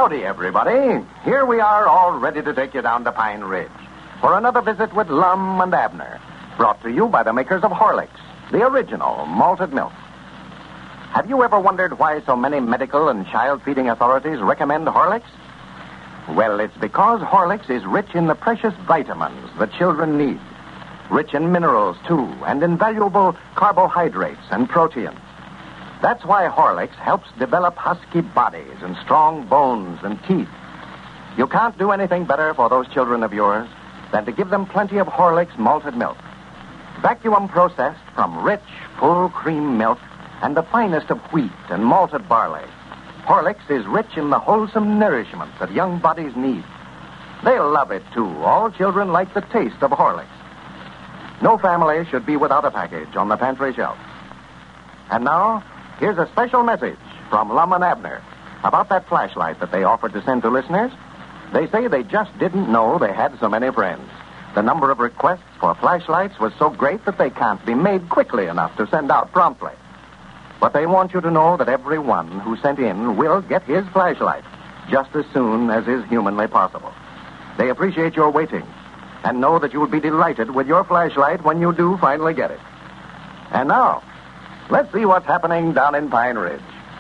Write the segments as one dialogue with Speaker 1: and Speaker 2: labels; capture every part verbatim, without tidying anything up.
Speaker 1: Howdy, everybody. Here we are, all ready to take you down to Pine Ridge for another visit with Lum and Abner, brought to you by the makers of Horlicks, the original malted milk. Have you ever wondered why so many medical and child-feeding authorities recommend Horlicks? Well, it's because Horlicks is rich in the precious vitamins that children need. Rich in minerals, too, and in valuable carbohydrates and proteins. That's why Horlicks helps develop husky bodies and strong bones and teeth. You can't do anything better for those children of yours than to give them plenty of Horlicks malted milk. Vacuum processed from rich, full cream milk and the finest of wheat and malted barley. Horlicks is rich in the wholesome nourishment that young bodies need. They'll love it, too. All children like the taste of Horlicks. No family should be without a package on the pantry shelf. And now, here's a special message from Lum and Abner about that flashlight that they offered to send to listeners. They say they just didn't know they had so many friends. The number of requests for flashlights was so great that they can't be made quickly enough to send out promptly. But they want you to know that everyone who sent in will get his flashlight just as soon as is humanly possible. They appreciate your waiting and know that you'll be delighted with your flashlight when you do finally get it. And now, let's see what's happening down in Pine Ridge.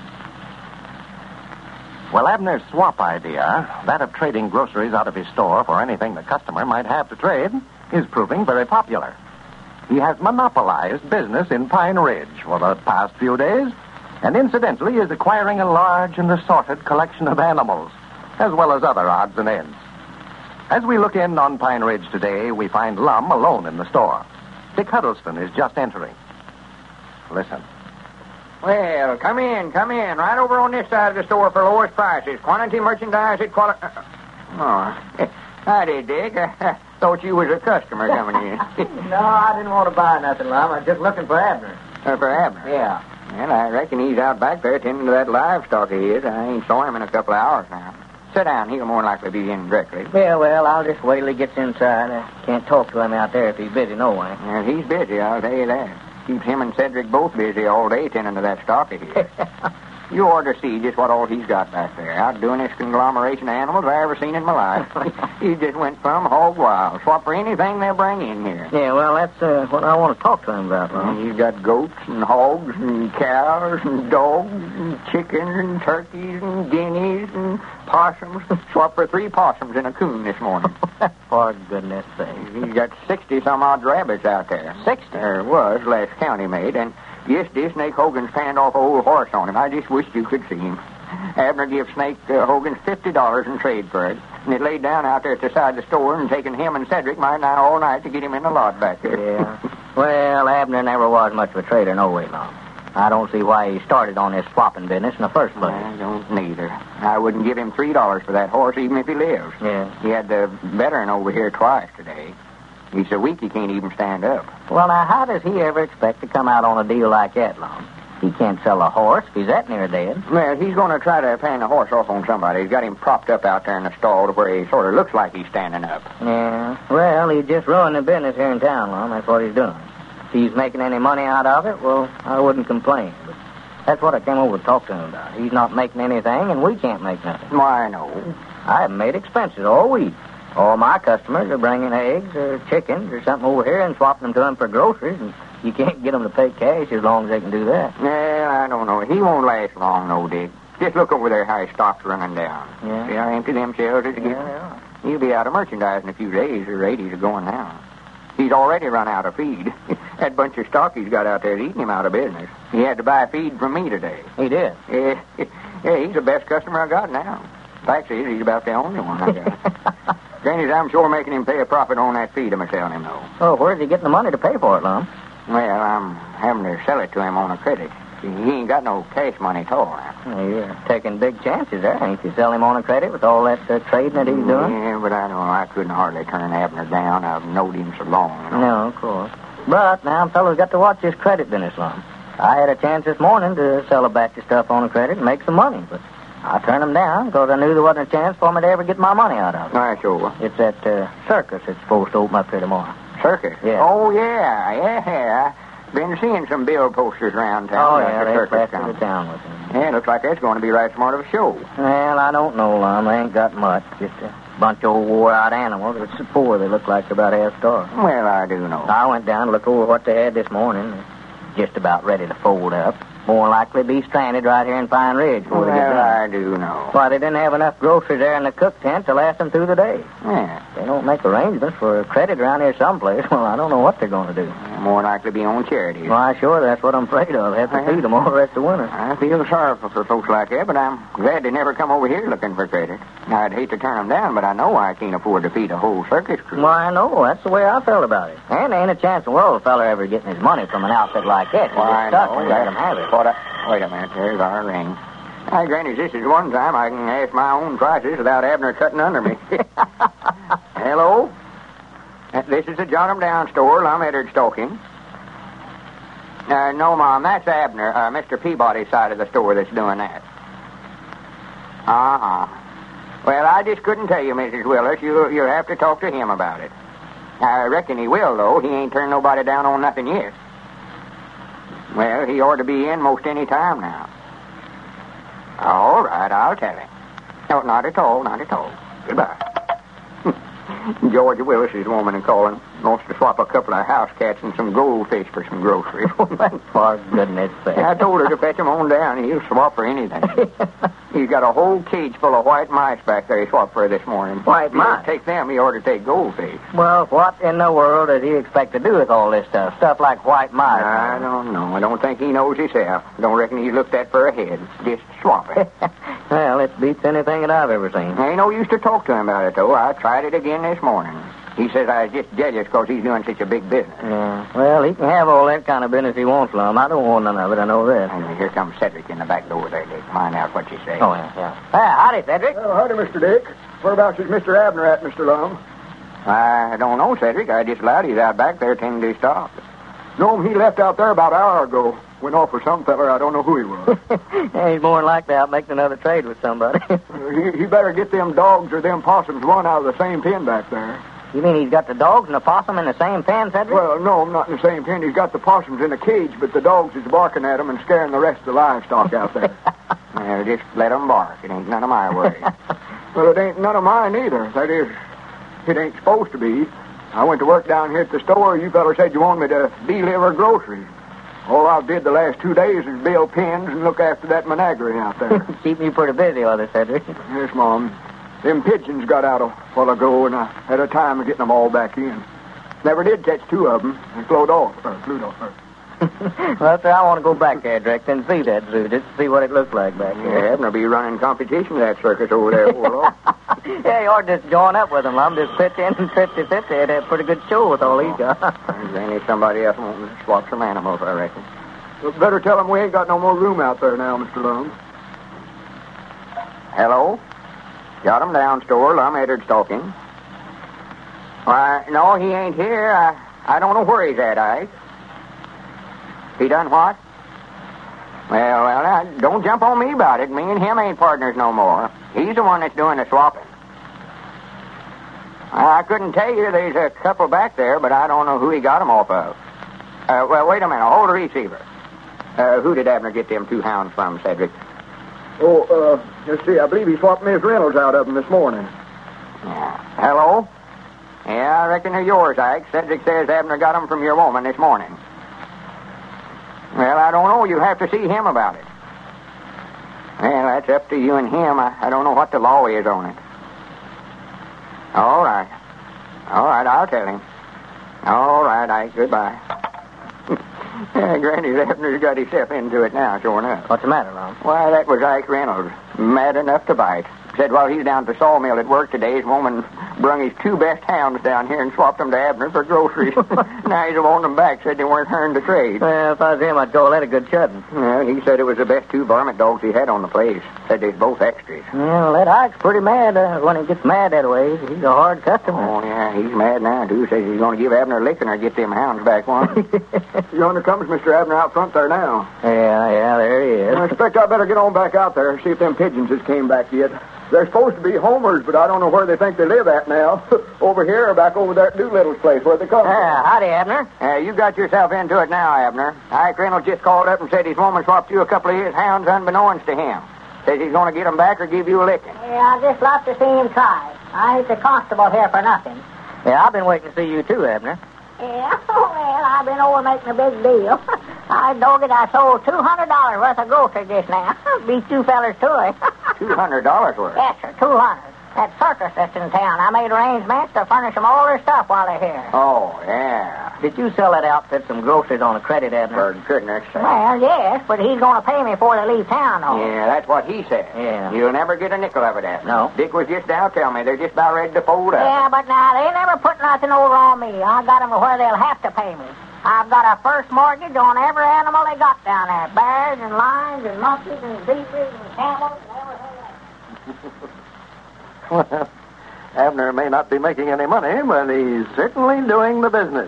Speaker 1: Well, Abner's swap idea, that of trading groceries out of his store for anything the customer might have to trade, is proving very popular. He has monopolized business in Pine Ridge for the past few days, and incidentally is acquiring a large and assorted collection of animals, as well as other odds and ends. As we look in on Pine Ridge today, we find Lum alone in the store. Dick Huddleston is just entering. Listen.
Speaker 2: Well, come in, come in. Right over on this side of the store for lowest prices. Quantity merchandise at quality... Uh, oh, howdy, Dick. I thought you was a customer coming in.
Speaker 3: No, I didn't want to buy nothing, Lum. I was just looking for Abner.
Speaker 2: Uh, for Abner?
Speaker 3: Yeah.
Speaker 2: Well, I reckon he's out back there tending to that livestock of his. I ain't saw him in a couple of hours now. Sit down. He'll more likely be in directly.
Speaker 3: Yeah, well, I'll just wait till he gets inside. I can't talk to him out there if he's busy, no way.
Speaker 2: Well, he's busy, I'll tell you that. Keeps him and Cedric both busy all day tending to that stock of his. You ought to see just what all he's got back there. Outdoing this conglomeration of animals I ever seen in my life. He just went from hog wild. Swap for anything they'll bring in here.
Speaker 3: Yeah, well, that's uh, what I want to talk to him about, Lum.
Speaker 2: He's got goats and hogs and cows and dogs and chickens and turkeys and guineas and possums. Swap for three possums and a coon this morning.
Speaker 3: For goodness sake.
Speaker 2: He's got sixty-some-odd rabbits out there.
Speaker 3: Sixty?
Speaker 2: There was, last county made, and yesterday Snake Hogan's panned off a whole horse on him. I just wish you could see him. Abner gave Snake uh, Hogan fifty dollars in trade for it, and it laid down out there at the side of the store and taken him and Cedric my now all night to get him in the lot back there.
Speaker 3: Yeah. Well, Abner never was much of a trader, no way, Lum. I don't see why he started on this swapping business in the first place.
Speaker 2: I don't neither. I wouldn't give him three dollars for that horse, even if he lives.
Speaker 3: Yeah.
Speaker 2: He had the veteran over here twice today. He's so weak he can't even stand up.
Speaker 3: Well, now, how does he ever expect to come out on a deal like that, Lum? He can't sell a horse if he's that near dead.
Speaker 2: Well, he's going to try to pan the horse off on somebody. He's got him propped up out there in the stall to where he sort of looks like he's standing up.
Speaker 3: Yeah. Well, he just ruined the business here in town, Lum. That's what he's doing. If he's making any money out of it, well, I wouldn't complain. But that's what I came over to talk to him about. He's not making anything, and we can't make nothing.
Speaker 2: Why, no.
Speaker 3: I haven't made expenses all week. All my customers are bringing eggs or chickens or something over here and swapping them to them for groceries, and you can't get them to pay cash as long as they can do that.
Speaker 2: Well, I don't know. He won't last long, no, Dick. Just look over there how his stock's running down.
Speaker 3: Yeah.
Speaker 2: See how empty them shelves is again?
Speaker 3: Yeah,
Speaker 2: He'll be out of merchandise in a few days. The rate are going down. He's already run out of feed. That bunch of stock he's got out there is eating him out of business. He had to buy feed from me today.
Speaker 3: He did?
Speaker 2: Yeah, yeah, he's the best customer I got now. Fact is, he's about the only one I got. Granny's, I'm sure making him pay a profit on that feed I'm selling him, though.
Speaker 3: Oh, where's he getting the money to pay for it, Lum?
Speaker 2: Well, I'm having to sell it to him on a credit. See, he ain't got no cash money at all now.
Speaker 3: Well, you're taking big chances there. Ain't you sell him on a credit with all that uh, trading that he's doing?
Speaker 2: Yeah, but I know I couldn't hardly turn Abner down. I've known him so long. You know?
Speaker 3: No, of course. But now fellas got to watch this credit business, Lum. I had a chance this morning to sell a batch of stuff on a credit and make some money, but I turned them down because I knew there wasn't a chance for me to ever get my money out of it.
Speaker 2: I sure.
Speaker 3: It's that uh, circus that's supposed to open up here tomorrow.
Speaker 2: Circus?
Speaker 3: Yeah.
Speaker 2: Oh, yeah, yeah. Been seeing some bill posters around town.
Speaker 3: Oh,
Speaker 2: about
Speaker 3: yeah,
Speaker 2: the
Speaker 3: they
Speaker 2: circus
Speaker 3: plastered
Speaker 2: coming.
Speaker 3: the town with them.
Speaker 2: Yeah, looks like that's going to be right smart of a show.
Speaker 3: Well, I don't know, Lum. They ain't got much. Just a bunch of old wore-out animals. It's so poor they look like they're about half starved.
Speaker 2: Well, I do know.
Speaker 3: I went down to look over what they had this morning. They're just about ready to fold up. More likely be stranded right here in Pine Ridge before
Speaker 2: Well,
Speaker 3: they get done.
Speaker 2: I do know.
Speaker 3: Why, they didn't have enough groceries there in the cook tent to last them through the day.
Speaker 2: Yeah.
Speaker 3: They don't make arrangements for credit around here someplace. Well, I don't know what they're going to do.
Speaker 2: More likely be on charity.
Speaker 3: Why, sure, that's what I'm afraid of. Have to feed them all the rest of the winter.
Speaker 2: I feel sorrowful for folks like that, but I'm glad they never come over here looking for credit. I'd hate to turn them down, but I know I can't afford to feed a whole circus crew.
Speaker 3: Why, I know. That's the way I felt about it. And there ain't a chance in the world a fella ever getting his money from an outfit like that. He's
Speaker 2: Why,
Speaker 3: stuck
Speaker 2: no,
Speaker 3: when you let him have it.
Speaker 2: What I, wait a minute, there's our ring. Hey, Granny, this is one time I can ask my own prices without Abner cutting under me. Hello? Uh, This is the John 'em Down store. I'm Eddard Stoking. Uh, no, Mom, that's Abner, uh, Mister Peabody's side of the store that's doing that. Uh-huh. Well, I just couldn't tell you, Missus Willis. You, you'll have to talk to him about it. I reckon he will, though. He ain't turned nobody down on nothing yet. Well, he ought to be in most any time now. All right, I'll tell him. No, not at all, not at all. Goodbye. George Willis's woman and calling wants to swap a couple of house cats and some goldfish for some groceries.
Speaker 3: For goodness sake.
Speaker 2: I told her to fetch him on down. He'll swap for anything. He's got a whole cage full of white mice back there he swapped for this morning.
Speaker 3: White
Speaker 2: If he don't
Speaker 3: mice?
Speaker 2: take them, he ought to take goldfish.
Speaker 3: Well, what in the world does he expect to do with all this stuff? Stuff like white mice.
Speaker 2: I don't know. I don't think he knows himself. Don't reckon he looked that for a head. Just swap it.
Speaker 3: Well, it beats anything that I've ever seen.
Speaker 2: Ain't no use to talk to him about it, though. I tried it again this morning. He says I was just jealous because he's doing such a big business.
Speaker 3: Yeah. Well, he can have all that kind of business he wants, Lum. I don't want none of it. I know that.
Speaker 2: And here comes Cedric in the back door there, Dick. Find out what you say.
Speaker 3: Oh, yeah, yeah. Ah, howdy, Cedric.
Speaker 4: Well, howdy, Mister Dick. Whereabouts is Mister Abner at, Mister Lum?
Speaker 2: I don't know, Cedric. I just allowed he's out back there tending to his stock.
Speaker 4: No, he left out there about an hour ago. Went off with some feller. I don't know who he was.
Speaker 3: Yeah, he's more than likely out making another trade with somebody.
Speaker 4: he, he better get them dogs or them possums one out of the same pen back there.
Speaker 3: You mean he's got the dogs and the possum in the same pen, Cedric?
Speaker 4: Well, no, I'm not in the same pen. He's got the possums in a cage, but the dogs is barking at them and scaring the rest of the livestock out there.
Speaker 2: Well, just let 'em bark. It ain't none of my worry.
Speaker 4: Well, it ain't none of mine either. That is, it ain't supposed to be. I went to work down here at the store. You fellas said you wanted me to deliver groceries. All I did the last two days is build pens and look after that menagerie out there.
Speaker 3: Keeping you pretty busy with it, Cedric.
Speaker 4: Yes, Mom. Them pigeons got out a while ago, and I had a time of getting them all back in. Never did catch two of them. They flew off. Or flew off.
Speaker 3: Well, sir, I want to go back there, Direct, and see that zoo, just to see what it looks like back
Speaker 2: Yeah,
Speaker 3: there.
Speaker 2: Abner be running competition at that circus over there, Warlock.
Speaker 3: Yeah, you ought to just join up with him, Lum. Just pitch in fifty-fifty. It'd have a pretty good show with all he's got.
Speaker 2: Then there's somebody else wanting to swap some animals, I reckon.
Speaker 4: Well, better tell them we ain't got no more room out there now, Mister Lum.
Speaker 2: Hello? Got 'em down store. I'm Eddard Stalking. Why, no, he ain't here. I, I don't know where he's at, Ike. He done what? Well, well, now, don't jump on me about it. Me and him ain't partners no more. He's the one that's doing the swapping. I couldn't tell you. There's a couple back there, but I don't know who he got 'em off of. Uh, well, wait a minute. Hold the receiver. Uh, who did Abner get them two hounds from, Cedric?
Speaker 4: Oh, uh, let's see. I believe he swapped Miss Reynolds out of them this morning.
Speaker 2: Yeah. Hello? Yeah, I reckon they're yours, Ike. Cedric says Abner got 'em from your woman this morning. Well, I don't know. You'll have to see him about it. Well, that's up to you and him. I, I don't know what the law is on it. All right. All right, I'll tell him. All right, Ike. Goodbye. Yeah, Granny Abner's got himself into it now, sure enough.
Speaker 3: What's the matter, Lum?
Speaker 2: Why, that was Ike Reynolds. Mad enough to bite. Said while he's down at the sawmill at work today, his woman brung his two best hounds down here and swapped them to Abner for groceries. Now he's wanting them back. Said they weren't earned to trade.
Speaker 3: Well, if I was him, I'd call that a good chudding.
Speaker 2: Well, he said it was the best two varmint dogs he had on the place. Said they's both extras.
Speaker 3: Well, that Ike's pretty mad. Uh, when he gets mad that way, he's a hard customer.
Speaker 2: Oh, yeah, he's mad now, too. Says he's going to give Abner a licking or get them hounds back one.
Speaker 4: Yonder comes Mister Abner out front there now.
Speaker 3: Yeah, yeah, there he
Speaker 4: I
Speaker 3: is.
Speaker 4: expect I better get on back out there and see if them pigeons has came back yet. They're supposed to be homers, but I don't know where they think they live at now. Over here or back over there at Doolittle's place where they come
Speaker 3: Yeah,
Speaker 4: from.
Speaker 3: howdy, Abner.
Speaker 2: Uh, you got yourself into it now, Abner. Ike Reynolds just called up and said his woman swapped you a couple of his hounds unbeknownst to him. Says he's going to get them back or give you a licking.
Speaker 3: Yeah, I'd just love to see him try. I ain't the constable here for nothing. Yeah, I've been waiting to see you too, Abner.
Speaker 5: Yeah, well, I've been over making a big deal. I dog it, I sold two hundred dollars worth of groceries just now. Beat you fellers to it.
Speaker 2: Two hundred dollars worth?
Speaker 5: Yes, sir, two hundred. That circus that's in town, I made arrangements to furnish them all their stuff while they're here.
Speaker 2: Oh, yeah.
Speaker 3: Did you sell that outfit some groceries on a credit, Abner?
Speaker 2: For goodness sake.
Speaker 5: Well, yes, but he's going to pay me before they leave town, though.
Speaker 2: Yeah, that's what he said.
Speaker 3: Yeah.
Speaker 2: You'll never get a nickel of it, Abner.
Speaker 3: No.
Speaker 2: Dick was just now telling me they're just about ready to fold up.
Speaker 5: Yeah, but now, they never put nothing over on me. I got them to where they'll have to pay me. I've got a first mortgage on every animal they got down there. Bears and lions and monkeys and zebras and camels and everything else.
Speaker 1: Well, Abner may not be making any money, but he's certainly doing the business.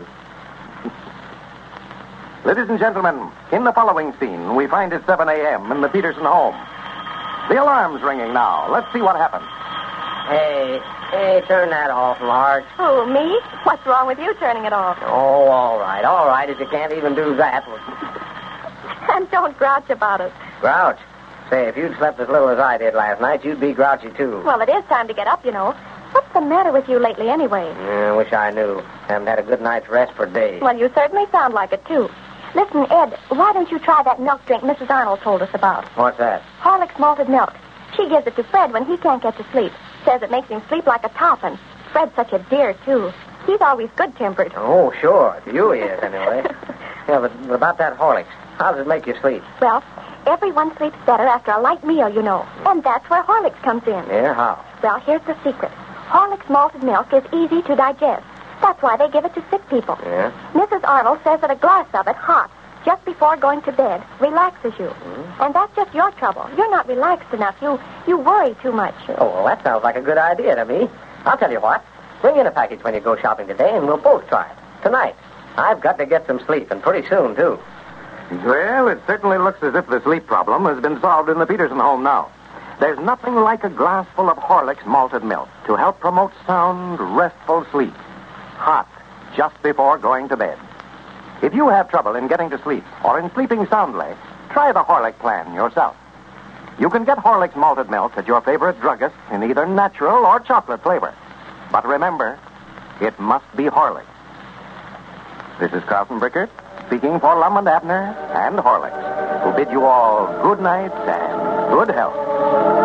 Speaker 1: Ladies and gentlemen, in the following scene, we find it seven a.m. in the Peterson home. The alarm's ringing now. Let's see what happens.
Speaker 3: Hey, hey, turn that off, Marge.
Speaker 6: Oh, me? What's wrong with you turning it off?
Speaker 3: Oh, all right, all right, if you can't even do that.
Speaker 6: And don't grouch about it.
Speaker 3: Grouch? Say, if you'd slept as little as I did last night, you'd be grouchy, too.
Speaker 6: Well, it is time to get up, you know. What's the matter with you lately, anyway?
Speaker 3: Yeah, I wish I knew. Haven't had a good night's rest for days.
Speaker 6: Well, you certainly sound like it, too. Listen, Ed, why don't you try that milk drink Missus Arnold told us about?
Speaker 3: What's that?
Speaker 6: Horlicks malted milk. She gives it to Fred when he can't get to sleep. Says it makes him sleep like a top, and Fred's such a dear, too. He's always good-tempered.
Speaker 3: Oh, sure. To you he is, anyway. Yeah, but about that Horlicks, how does it make you sleep?
Speaker 6: Well, everyone sleeps better after a light meal, you know. And that's where Horlicks comes in.
Speaker 3: Yeah, how?
Speaker 6: Well, here's the secret. Horlicks malted milk is easy to digest. That's why they give it to sick people.
Speaker 3: Yeah?
Speaker 6: Missus Arnold says that a glass of it, hot, just before going to bed, relaxes you.
Speaker 3: Mm-hmm.
Speaker 6: And that's just your trouble. You're not relaxed enough. You you worry too much.
Speaker 3: Oh, well, that sounds like a good idea to me. I'll tell you what. Bring in a package when you go shopping today, and we'll both try it. Tonight. I've got to get some sleep, and pretty soon, too.
Speaker 1: Well, it certainly looks as if the sleep problem has been solved in the Peterson home now. There's nothing like a glass full of Horlicks malted milk to help promote sound, restful sleep. Hot, just before going to bed. If you have trouble in getting to sleep or in sleeping soundly, try the Horlick plan yourself. You can get Horlicks malted milk at your favorite druggist in either natural or chocolate flavor. But remember, it must be Horlicks. This is Carlton Brickert speaking for Lum and Abner and Horlicks, who bid you all good night and good health.